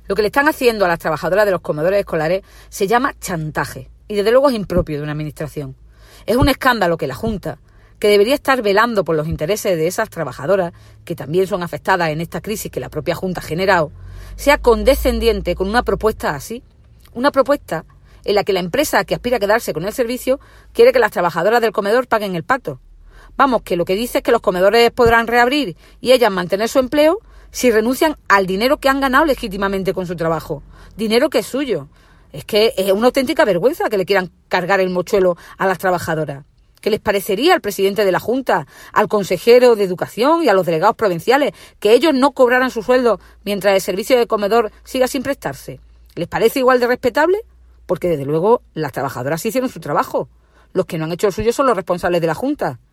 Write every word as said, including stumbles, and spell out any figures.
Lo que le están haciendo a las trabajadoras de los comedores escolares se llama chantaje y desde luego es impropio de una administración. Es un escándalo que la Junta, que debería estar velando por los intereses de esas trabajadoras, que también son afectadas en esta crisis que la propia Junta ha generado, sea condescendiente con una propuesta así. Una propuesta en la que la empresa que aspira a quedarse con el servicio quiere que las trabajadoras del comedor paguen el pato. Vamos, que lo que dice es que los comedores podrán reabrir y ellas mantener su empleo si renuncian al dinero que han ganado legítimamente con su trabajo. Dinero que es suyo. Es que es una auténtica vergüenza que le quieran cargar el mochuelo a las trabajadoras. ¿Qué les parecería al presidente de la Junta, al consejero de Educación y a los delegados provinciales que ellos no cobraran su sueldo mientras el servicio de comedor siga sin prestarse? ¿Les parece igual de respetable? Porque desde luego las trabajadoras hicieron su trabajo. Los que no han hecho el suyo son los responsables de la Junta.